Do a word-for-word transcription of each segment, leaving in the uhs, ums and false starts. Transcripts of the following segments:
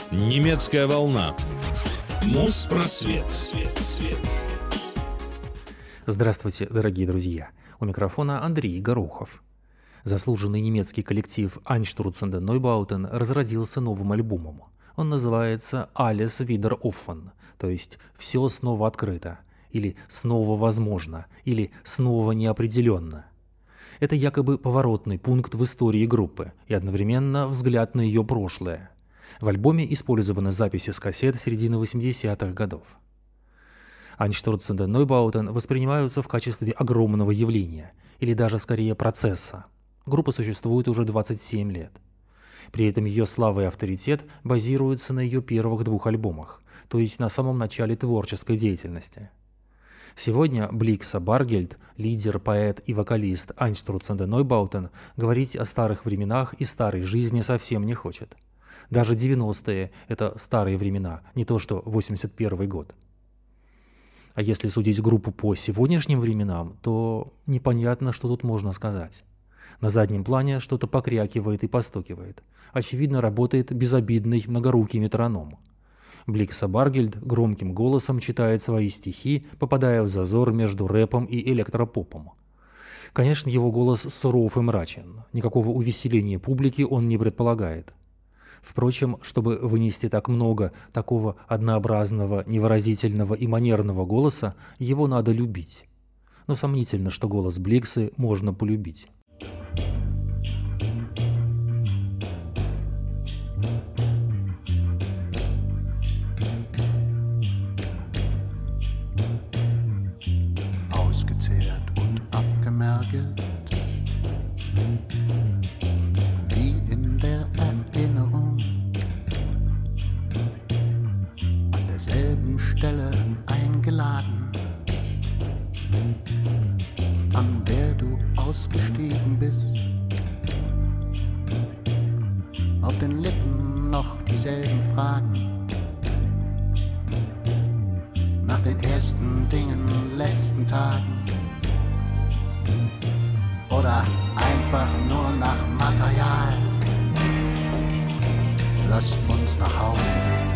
Немецкая волна. Моспросвет. Свет, свет. Здравствуйте, дорогие друзья. У микрофона Андрей Горохов. Заслуженный немецкий коллектив Einstürzende Neubauten разродился новым альбомом. Он называется «Alles wieder offen», то есть «Все снова открыто», или «Снова возможно», или «Снова неопределенно». Это якобы поворотный пункт в истории группы и одновременно взгляд на ее прошлое. В альбоме использованы записи с кассет середины восьмидесятых годов. Einstürzende Neubauten воспринимаются в качестве огромного явления, или даже скорее процесса. Группа существует уже двадцать семь лет. При этом ее слава и авторитет базируются на ее первых двух альбомах, то есть на самом начале творческой деятельности. Сегодня Бликса Баргельд, лидер, поэт и вокалист Einstürzende Neubauten, говорить о старых временах и старой жизни совсем не хочет. Даже девяностые – это старые времена, не то что восемьдесят первый год. А если судить группу по сегодняшним временам, то непонятно, что тут можно сказать. На заднем плане что-то покрякивает и постукивает. Очевидно, работает безобидный многорукий метроном. Бликса Баргельд громким голосом читает свои стихи, попадая в зазор между рэпом и электропопом. Конечно, его голос суров и мрачен. Никакого увеселения публики он не предполагает. Впрочем, чтобы вынести так много такого однообразного, невыразительного и манерного голоса, его надо любить. Но сомнительно, что голос Бликсы можно полюбить. Ausgezehrt und abgemergelt, wie in der Erinnerung, an derselben Stelle eingeladen, an der du ausgestiegen bist, auf den Lippen noch dieselben Fragen, nach den ersten Dingen, letzten Tagen, oder einfach nur nach Material. Lass uns nach Hause gehen.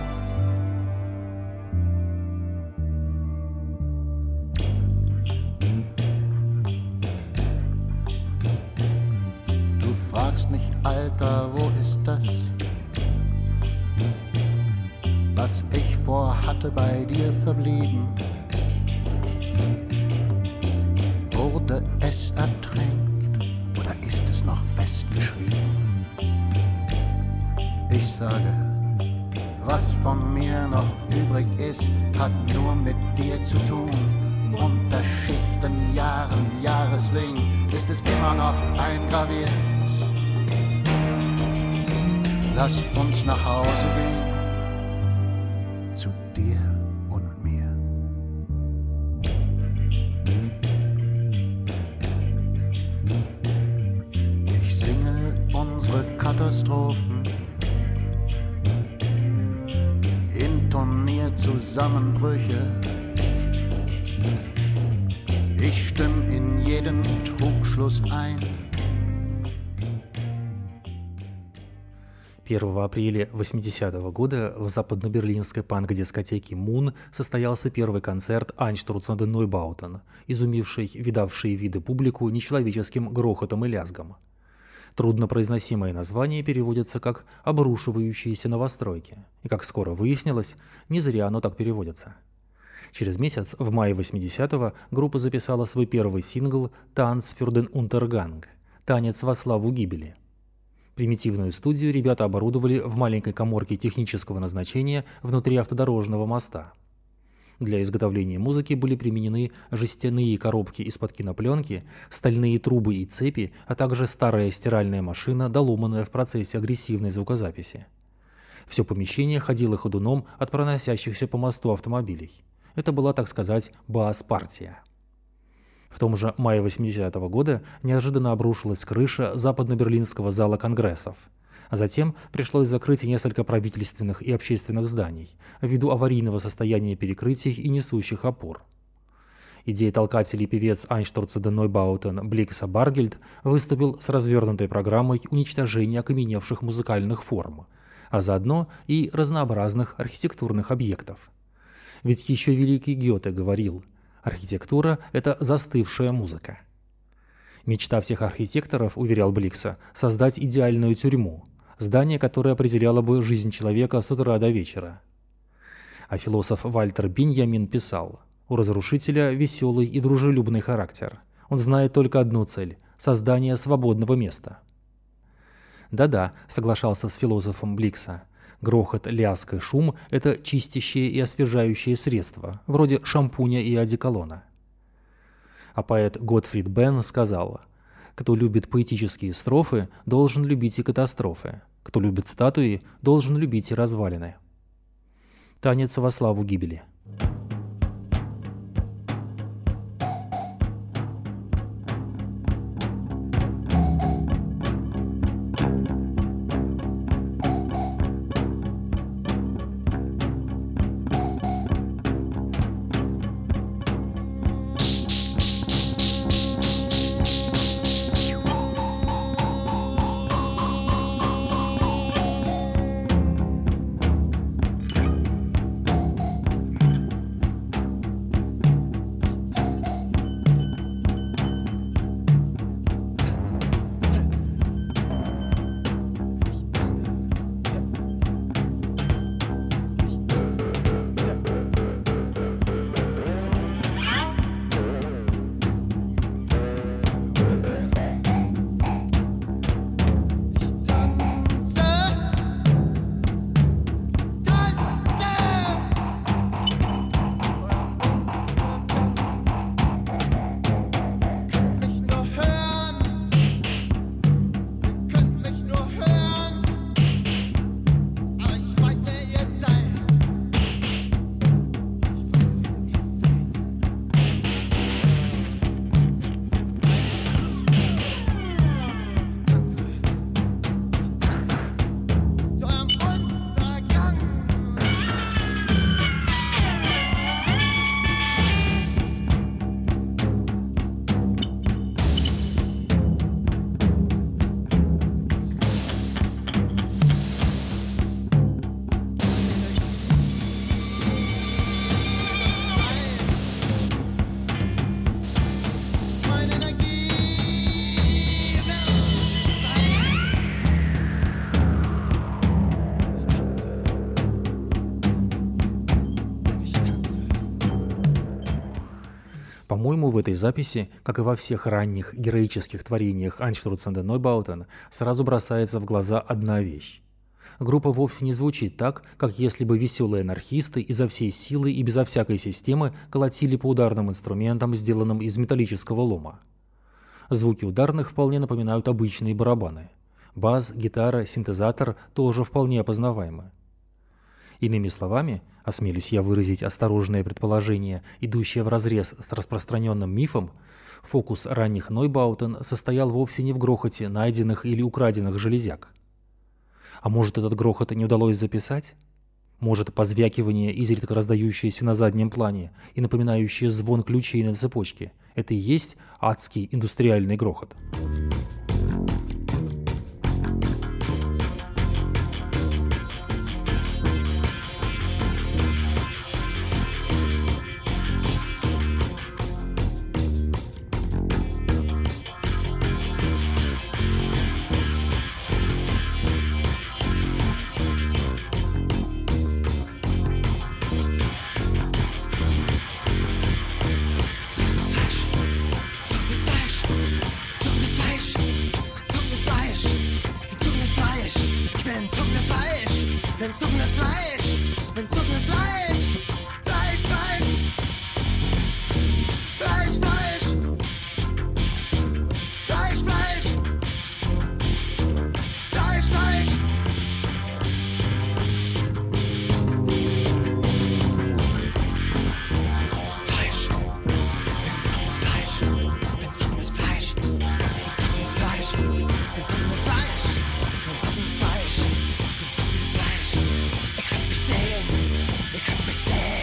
Du fragst mich, Alter, wo ist das, was ich vorhatte, bei dir verblieben? Wurde es ertränkt oder ist es noch festgeschrieben? Ich sage, was von mir noch übrig ist, hat nur mit dir zu tun. Unter Schichten, Jahren, Jahresring ist es immer noch eingraviert. Lass uns nach Hause gehen. Zu dir und mir. Ich singe unsere Katastrophen, intonier Zusammenbrüche. Ich stimme in jeden Trugschluss ein. первого апреля восьмидесятого года в западно-берлинской панк-дискотеке Moon состоялся первый концерт Einstürzende Neubauten, изумивший видавшие виды публику нечеловеческим грохотом и лязгом. Труднопроизносимое название переводится как «обрушивающиеся новостройки», и, как скоро выяснилось, не зря оно так переводится. Через месяц, в мае восьмидесятого, группа записала свой первый сингл «Tanz für den Untergang» – «Танец во славу гибели». Примитивную студию ребята оборудовали в маленькой каморке технического назначения внутри автодорожного моста. Для изготовления музыки были применены жестяные коробки из-под кинопленки, стальные трубы и цепи, а также старая стиральная машина, доломанная в процессе агрессивной звукозаписи. Все помещение ходило ходуном от проносящихся по мосту автомобилей. Это была, так сказать, бас-партия. В том же мае восьмидесятого года неожиданно обрушилась крыша западно-берлинского зала конгрессов, а затем пришлось закрыть несколько правительственных и общественных зданий ввиду аварийного состояния перекрытий и несущих опор. идеетолкатель и певец Einstürzende Neubauten Бликса Баргельд выступил с развернутой программой уничтожения окаменевших музыкальных форм, а заодно и разнообразных архитектурных объектов. Ведь еще великий Гёте говорил: архитектура – это застывшая музыка. Мечта всех архитекторов, уверял Бликса, создать идеальную тюрьму, здание, которое определяло бы жизнь человека с утра до вечера. А философ Вальтер Беньямин писал: у разрушителя веселый и дружелюбный характер. Он знает только одну цель – создание свободного места. Да-да, соглашался с философом Бликса. Грохот, лязг и шум – это чистящие и освежающие средства, вроде шампуня и одеколона. А поэт Готфрид Бен сказал: кто любит поэтические строфы, должен любить и катастрофы. Кто любит статуи, должен любить и развалины. Танец во славу гибели. По-моему, в этой записи, как и во всех ранних героических творениях Einstürzende Neubauten, сразу бросается в глаза одна вещь. Группа вовсе не звучит так, как если бы веселые анархисты изо всей силы и безо всякой системы колотили по ударным инструментам, сделанным из металлического лома. Звуки ударных вполне напоминают обычные барабаны. Бас, гитара, синтезатор тоже вполне опознаваемы. Иными словами, осмелюсь я выразить осторожное предположение, идущее вразрез с распространенным мифом, фокус ранних Нойбаутен состоял вовсе не в грохоте найденных или украденных железяк. А может, этот грохот не удалось записать? Может, позвякивание, изредка раздающееся на заднем плане и напоминающее звон ключей на цепочке – это и есть адский индустриальный грохот? Entzogenes Fleisch, entzogenes Fleisch, Fleisch, Fleisch, Fleisch, Fleisch, Fleisch, Fleisch, Fleisch, Fleisch. Fleisch, entzogenes Fleisch, entzogenes Fleisch, entzogenes Fleisch, entzogenes Fleisch, entzogenes Fleisch. Ich könnt mich sehen, ihr könnt mich sehen.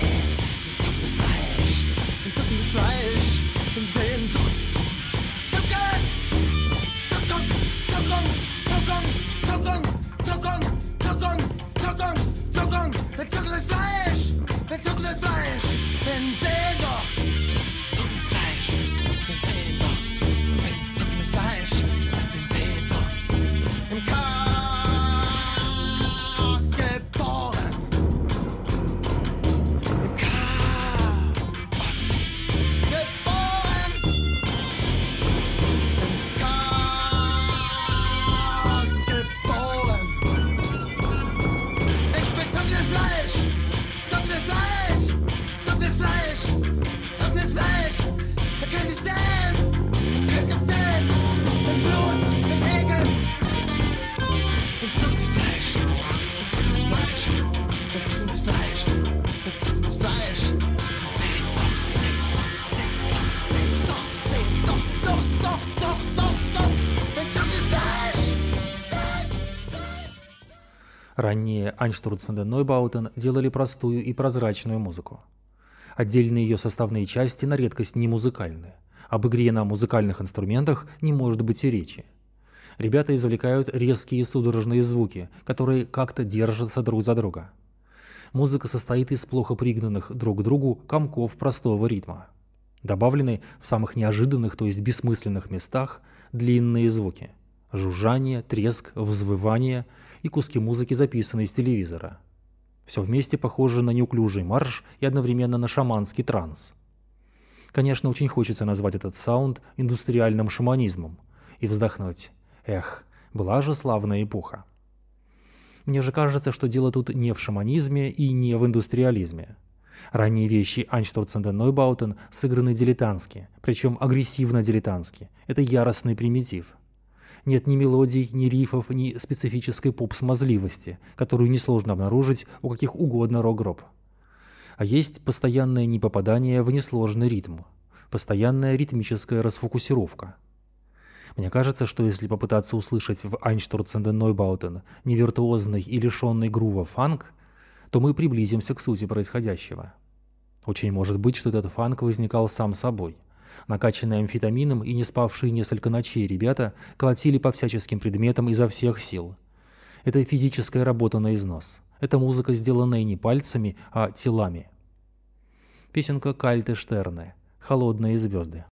Ранние Einstürzende Neubauten делали простую и прозрачную музыку. Отдельные ее составные части на редкость не музыкальны. Об игре на музыкальных инструментах не может быть и речи. Ребята извлекают резкие судорожные звуки, которые как-то держатся друг за друга. Музыка состоит из плохо пригнанных друг к другу комков простого ритма. Добавлены в самых неожиданных, то есть бессмысленных местах, длинные звуки – жужжание, треск, взвывание и куски музыки, записанные с телевизора. Все вместе похоже на неуклюжий марш и одновременно на шаманский транс. Конечно, очень хочется назвать этот саунд индустриальным шаманизмом и вздохнуть: эх, была же славная эпоха. Мне же кажется, что дело тут не в шаманизме и не в индустриализме. Ранние вещи Einstürzende Neubauten сыграны дилетантски, причем агрессивно-дилетантски. Это яростный примитив. Нет ни мелодий, ни рифов, ни специфической поп-смазливости, которую несложно обнаружить у каких угодно рок-групп. А есть постоянное непопадание в несложный ритм, постоянная ритмическая расфокусировка. Мне кажется, что если попытаться услышать в Einstürzende Neubauten невиртуозный и лишенный грува фанк, то мы приблизимся к сути происходящего. Очень может быть, что этот фанк возникал сам собой. Накачанные амфетамином и не спавшие несколько ночей ребята колотили по всяческим предметам изо всех сил. Это физическая работа на износ. Это музыка, сделанная не пальцами, а телами. Песенка Кальте Штерне «Холодные звезды».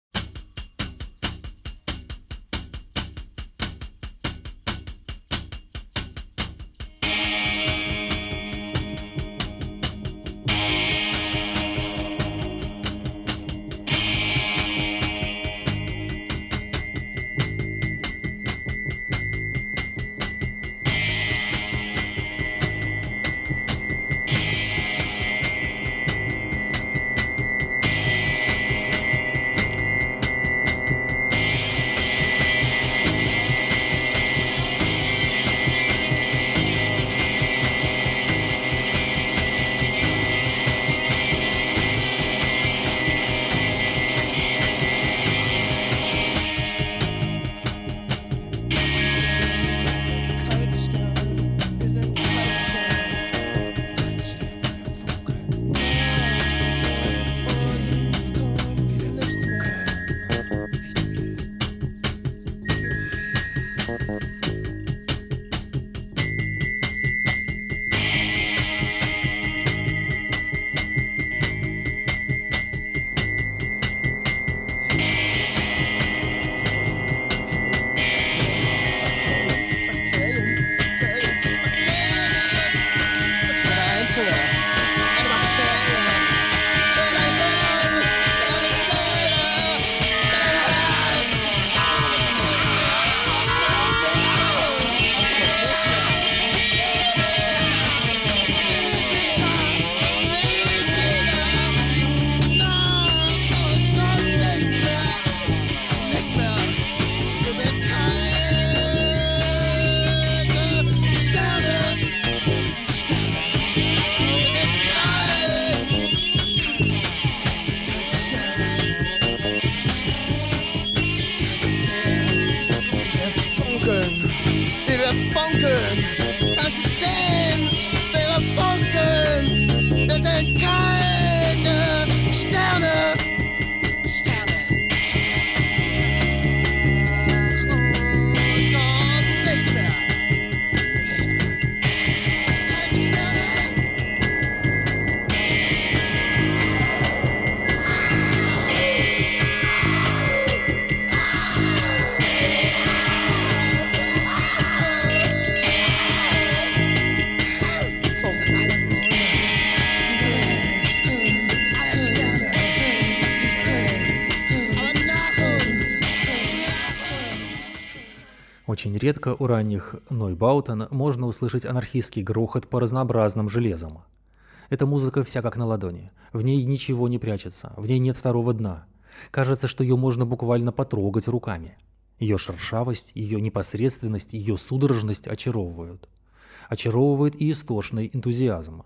Очень редко у ранних Neubauten можно услышать анархистский грохот по разнообразным железам. Эта музыка вся как на ладони. В ней ничего не прячется, в ней нет второго дна. Кажется, что ее можно буквально потрогать руками. Ее шершавость, ее непосредственность, ее судорожность очаровывают. Очаровывает и истошный энтузиазм.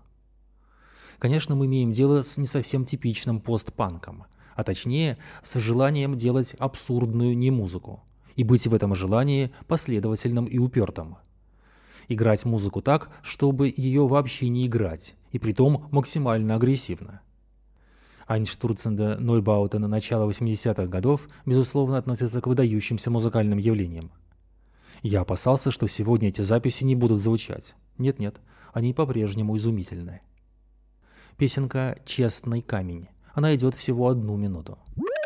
Конечно, мы имеем дело с не совсем типичным постпанком, а точнее с желанием делать абсурдную немузыку и быть в этом желании последовательным и упертым. Играть музыку так, чтобы ее вообще не играть, и притом максимально агрессивно. Einstürzende Neubauten начала восьмидесятых годов, безусловно, относятся к выдающимся музыкальным явлениям. Я опасался, что сегодня эти записи не будут звучать. Нет-нет, они по-прежнему изумительны. Песенка «Честный камень». Она идет всего одну минуту.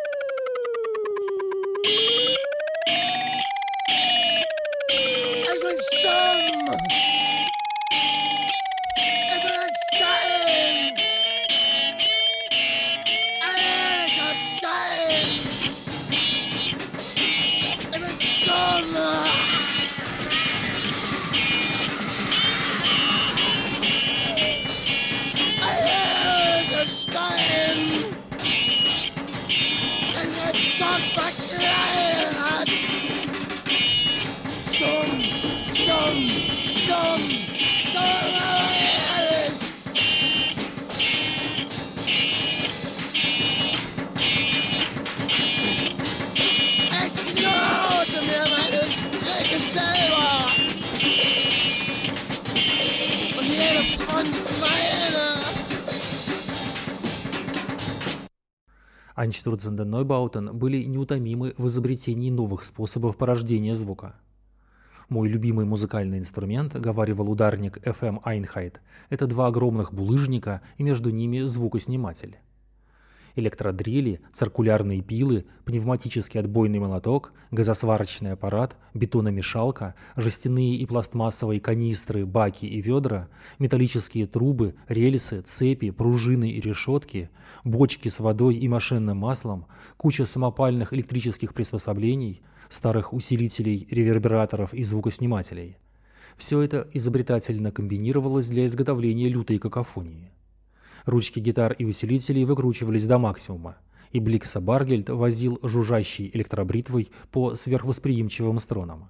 Einstürzende Neubauten были неутомимы в изобретении новых способов порождения звука. Мой любимый музыкальный инструмент, говаривал ударник эф эм Einheit, это два огромных булыжника и между ними звукосниматель. Электродрели, циркулярные пилы, пневматический отбойный молоток, газосварочный аппарат, бетономешалка, жестяные и пластмассовые канистры, баки и ведра, металлические трубы, рельсы, цепи, пружины и решетки, бочки с водой и машинным маслом, куча самопальных электрических приспособлений, старых усилителей, ревербераторов и звукоснимателей. Все это изобретательно комбинировалось для изготовления лютой какофонии. Ручки гитар и усилителей выкручивались до максимума, и Бликса Баргельд возил жужжащей электробритвой по сверхвосприимчивым струнам.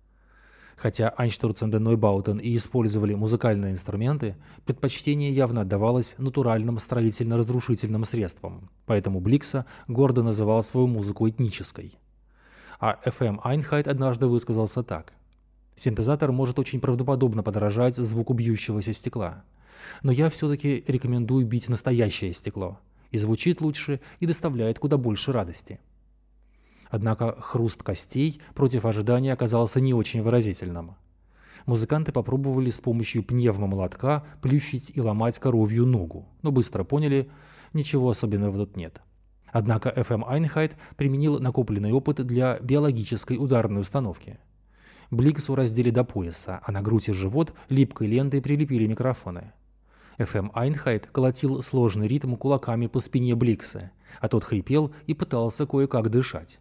Хотя Einstürzende Neubauten и использовали музыкальные инструменты, предпочтение явно отдавалось натуральным строительно-разрушительным средствам, поэтому Бликса гордо называл свою музыку этнической. А эф эм Einheit однажды высказался так: «Синтезатор может очень правдоподобно подражать звуку бьющегося стекла. Но я все-таки рекомендую бить настоящее стекло. И звучит лучше, и доставляет куда больше радости». Однако хруст костей против ожидания оказался не очень выразительным. Музыканты попробовали с помощью пневмомолотка плющить и ломать коровью ногу, но быстро поняли, ничего особенного тут нет. Однако эф эм Einheit применил накопленный опыт для биологической ударной установки. Бликсу раздели до пояса, а на грудь и живот липкой лентой прилепили микрофоны. эф эм Einheit колотил сложный ритм кулаками по спине Бликса, а тот хрипел и пытался кое-как дышать.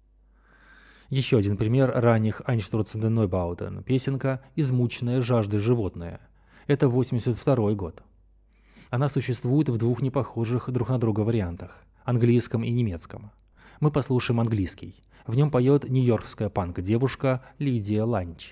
Еще один пример ранних Einstürzende Neubauten – песенка «Измученное жаждой животное». Это восемьдесят второй год. Она существует в двух непохожих друг на друга вариантах – английском и немецком. Мы послушаем английский. В нем поет нью-йоркская панк-девушка Лидия Ланч.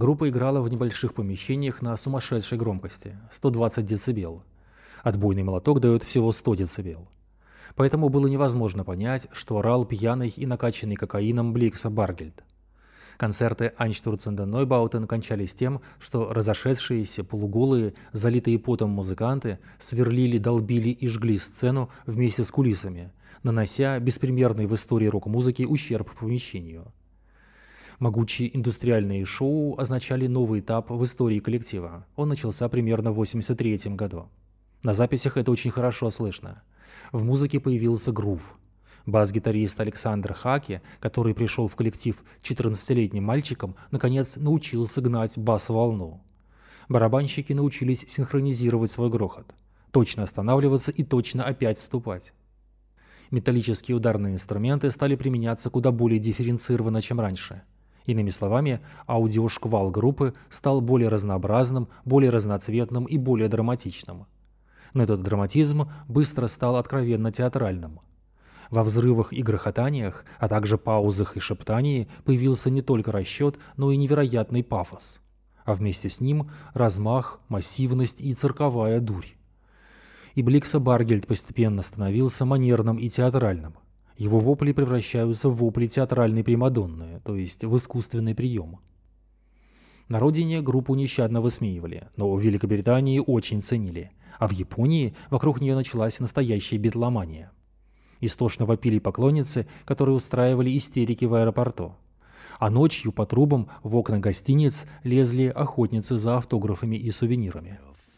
Группа играла в небольших помещениях на сумасшедшей громкости – сто двадцать децибел. Отбойный молоток дает всего сто децибел. Поэтому было невозможно понять, что орал пьяный и накачанный кокаином Бликса Баргельд. Концерты Einstürzende Neubauten кончались тем, что разошедшиеся, полуголые, залитые потом музыканты сверлили, долбили и жгли сцену вместе с кулисами, нанося беспримерный в истории рок-музыки ущерб помещению. Могучие индустриальные шоу означали новый этап в истории коллектива. Он начался примерно в восемьдесят третьем году. На записях это очень хорошо слышно. В музыке появился грув. Бас-гитарист Александр Хаке, который пришел в коллектив четырнадцатилетним мальчиком, наконец научился гнать бас-волну. Барабанщики научились синхронизировать свой грохот, точно останавливаться и точно опять вступать. Металлические ударные инструменты стали применяться куда более дифференцированно, чем раньше. Иными словами, аудиошквал группы стал более разнообразным, более разноцветным и более драматичным. Но этот драматизм быстро стал откровенно театральным. Во взрывах и грохотаниях, а также паузах и шептании появился не только расчет, но и невероятный пафос. А вместе с ним размах, массивность и цирковая дурь. И Бликса Баргельд постепенно становился манерным и театральным. Его вопли превращаются в вопли театральной примадонны, то есть в искусственный прием. На родине группу нещадно высмеивали, но в Великобритании очень ценили, а в Японии вокруг нее началась настоящая битломания. Истошно вопили поклонницы, которые устраивали истерики в аэропорту. А ночью по трубам в окна гостиниц лезли охотницы за автографами и сувенирами.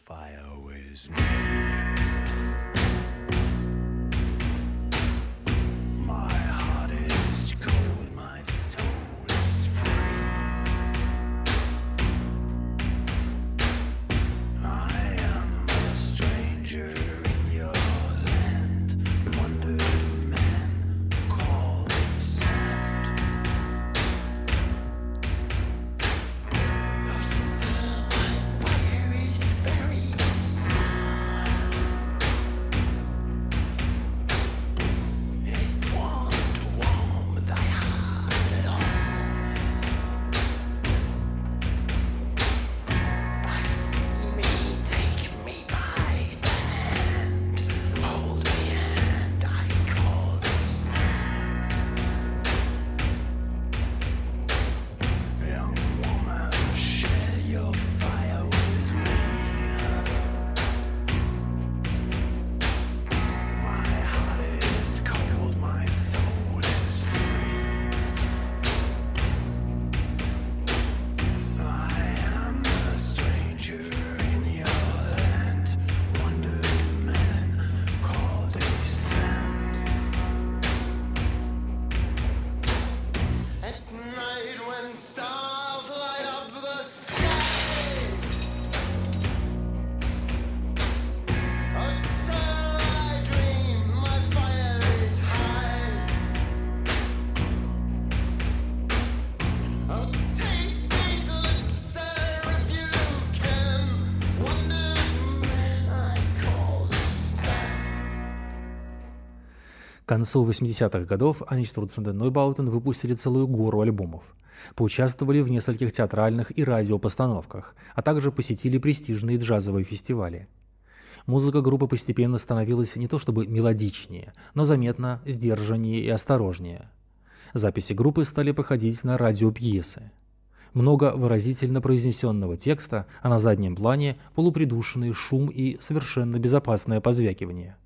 К концу восьмидесятых годов Einstürzende Neubauten выпустили целую гору альбомов, поучаствовали в нескольких театральных и радиопостановках, а также посетили престижные джазовые фестивали. Музыка группы постепенно становилась не то чтобы мелодичнее, но заметно сдержаннее и осторожнее. Записи группы стали походить на радиопьесы. Много выразительно произнесенного текста, а на заднем плане полупридушенный шум и совершенно безопасное позвякивание.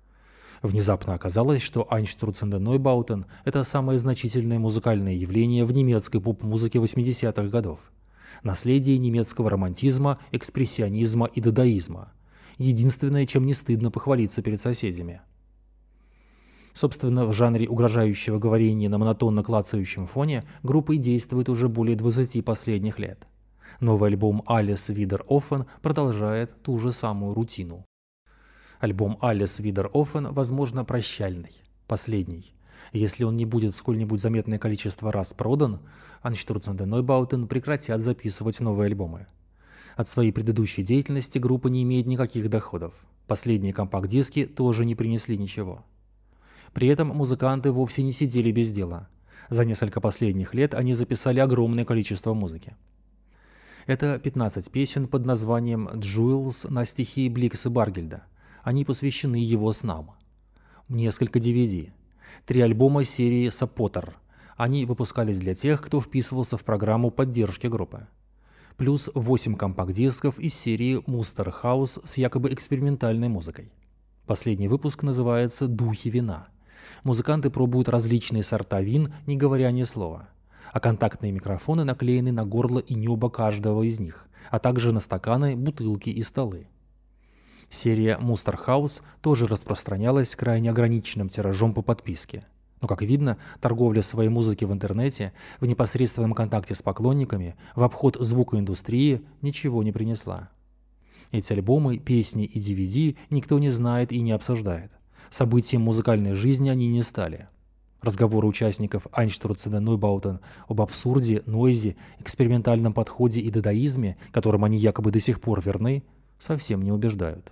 Внезапно оказалось, что Einstürzende Neubauten – это самое значительное музыкальное явление в немецкой поп-музыке восьмидесятых годов. Наследие немецкого романтизма, экспрессионизма и дадаизма. Единственное, чем не стыдно похвалиться перед соседями. Собственно, в жанре угрожающего говорения на монотонно клацающем фоне группа действует уже более двадцати последних лет. Новый альбом «Alles wieder offen» продолжает ту же самую рутину. Альбом «Alles wieder offen», возможно, прощальный, последний. Если он не будет сколь-нибудь заметное количество раз продан, Einstürzende Neubauten прекратят записывать новые альбомы. От своей предыдущей деятельности группа не имеет никаких доходов. Последние компакт-диски тоже не принесли ничего. При этом музыканты вовсе не сидели без дела. За несколько последних лет они записали огромное количество музыки. Это пятнадцать песен под названием «Jewels» на стихи Бликса Баргельда. Они посвящены его снам. Несколько ди ви ди. Три альбома серии «Саппотер». Они выпускались для тех, кто вписывался в программу поддержки группы. Плюс восемь компакт-дисков из серии «Мустер Хаус» с якобы экспериментальной музыкой. Последний выпуск называется «Духи вина». Музыканты пробуют различные сорта вин, не говоря ни слова. А контактные микрофоны наклеены на горло и небо каждого из них, а также на стаканы, бутылки и столы. Серия «Мустер Хаус» тоже распространялась крайне ограниченным тиражом по подписке. Но, как видно, торговля своей музыки в интернете, в непосредственном контакте с поклонниками, в обход звукоиндустрии ничего не принесла. Эти альбомы, песни и ди ви ди никто не знает и не обсуждает. Событием музыкальной жизни они не стали. Разговоры участников Einstürzende Neubauten об абсурде, нойзе, экспериментальном подходе и дадаизме, которым они якобы до сих пор верны, совсем не убеждают.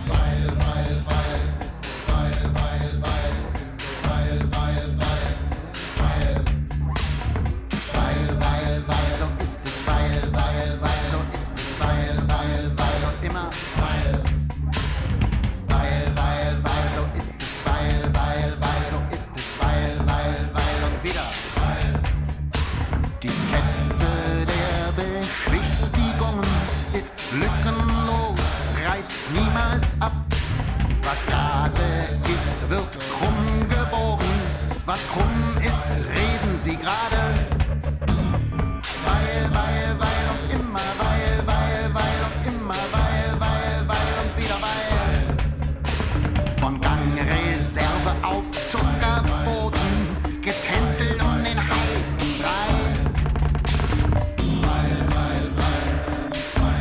Lückenlos, reißt niemals ab. Was gerade ist, wird krumm gebogen. Was krumm ist, reden sie gerade. Weil, weil, weil und immer weil, weil, weil und immer weil, weil, weil und wieder weil. Von Gangreserve auf Zuckerpfoten, getänzelt um den heißen Brei.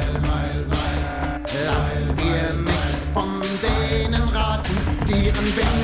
Lasst ihr nicht von denen raten, die ihren Weg